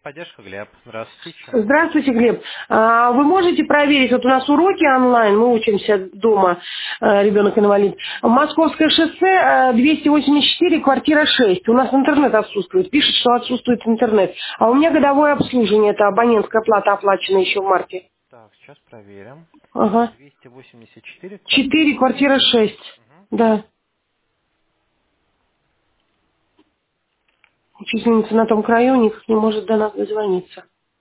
техподдержка, Глеб. Здравствуйте, чем могу помочь? Здравствуйте, Глеб. Вы можете проверить, вот у нас уроки онлайн, мы учимся дома, ребенок инвалид. Московское шоссе, 284, квартира 6. У нас интернет отсутствует. Пишет, что отсутствует интернет. А у меня годовое обслуживание, это абонентская плата оплачена еще в марте. Так, сейчас проверим. Ага. 284, квартира 4, 6. квартира 6. Угу. Да. Учительница на том краю никак не может до нас дозвониться.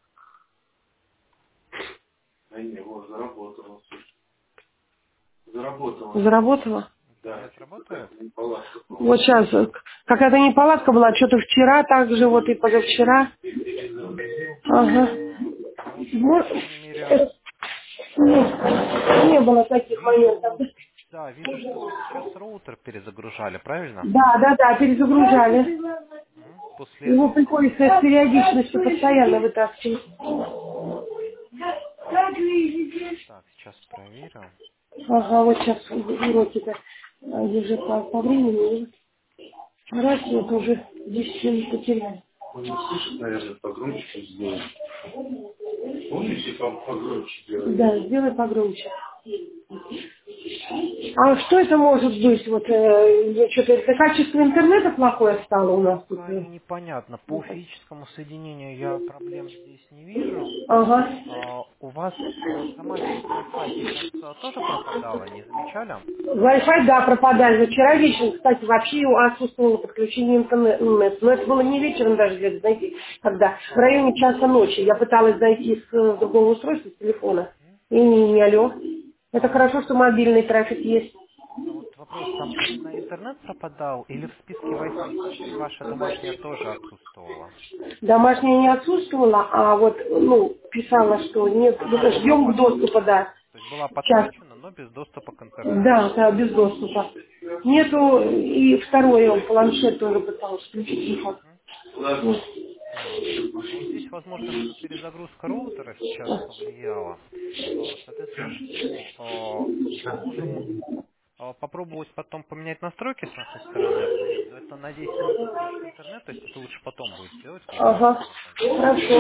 Заработала? Интернет работает? Вот сейчас, какая-то неполадка была, что-то вчера так же, вот и позавчера. Ага. Так, ну, по Вот. крайней мере, Не было таких моментов. вижу, да, вижу, что вы сейчас роутер перезагружали, правильно? Да, перезагружали. Мгм. После Его этого, приходится с периодичностью постоянно вытаскивать. так, сейчас проверю. Ага, вот сейчас уроки-то уже по времени. Раз, и это уже 10 минут потеряли. Наверное, погромче сделать. Помните, погромче сделать? Да, сделай погромче. А что это может быть? Вот что-то это качество интернета плохое стало у нас тут. Пока непонятно. По физическому соединению я проблем здесь не вижу. Ага. У вас домашний Wi-Fi сейчас тоже пропадало, не замечали? Wi-Fi, да, пропадали. Но вчера вечером, кстати, вообще отсутствовало подключение интернета. Но это было не вечером даже, где-то, знаете, когда в районе часа ночи. Я пыталась зайти с другого устройства, с телефона. И не алло. Это А, хорошо, что мобильный трафик есть. а вот вопрос, там именно интернет пропадал или в списке Wi-Fi сетей ваша домашняя тоже отсутствовала? Домашняя не отсутствовала, а вот, писала, что нет, Ага, была ждем доступа, да. то есть была Сейчас. подключена, но без доступа к интернету. Да, без доступа. Нету, и второй планшет тоже пытался включить телефон. Мгм. Вот. Так, ну здесь возможно, что перезагрузка роутера сейчас повлияла. Соответственно, что можем попробовать потом поменять настройки с нашей стороны, обновить, но это на 10 минут отключит интернет, то есть это лучше потом будет сделать, когда у вас Ага, будет нагрузка. хорошо.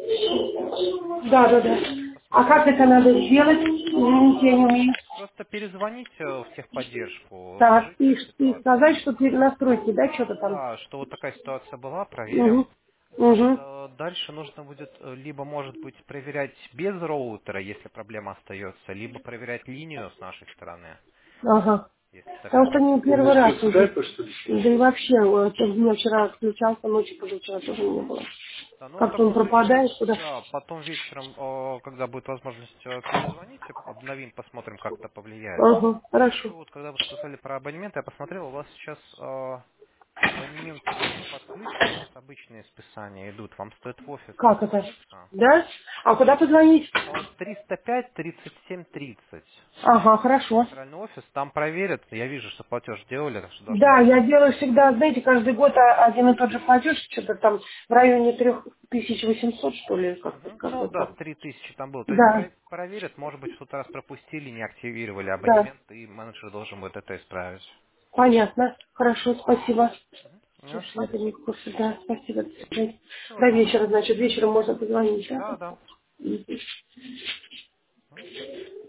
Я проверю, Да. А посмотрю. как это надо сделать? Извините, я не умею. Просто перезвоните в техподдержку, Так, скажите и ситуацию. сказать, что настройки, да, что-то там. Да, что вот такая ситуация была, проверим. Угу. Угу. Дальше нужно будет либо, может быть, проверять без роутера, если проблема остается, либо проверять линию с нашей стороны, Ага. если такая Потому что не проблема первый раз возникнет. уже. Да и вообще, вот, у меня вчера отключался, ночью позавчера тоже не Мгм. было. Да, ну в Как-то он таком случае, пропадает куда. да, потом вечером, когда будет возможность, перезвоните, обновим, посмотрим, как это повлияет. Ага, Еще хорошо. вот, когда вы сказали про абонемент, я посмотрел, у вас сейчас абонементы без подключки, у вас обычные списания идут. Вам стоит в офис Как это? дозвониться. Да? А куда позвонить? 305 37 30. Ага, хорошо. Центральный офис, там проверят. Я вижу, что платеж сделали, так что должно Да, быть я все делаю нормально. всегда, знаете, каждый год один и тот же платеж, что-то там в районе 3800, что ли, как-то, Мгм. Ну как-то да, так. 3000 там было. То есть Да, проверят, может быть, в тот раз пропустили, не активировали да, абонемент, и менеджер должен будет это исправить. понятно. Хорошо, спасибо. Не за Слушай, что. это не в курсе, да, спасибо. Всего До доброго. вечера, значит, вечером можно позвонить, да? Да, да. Мгм.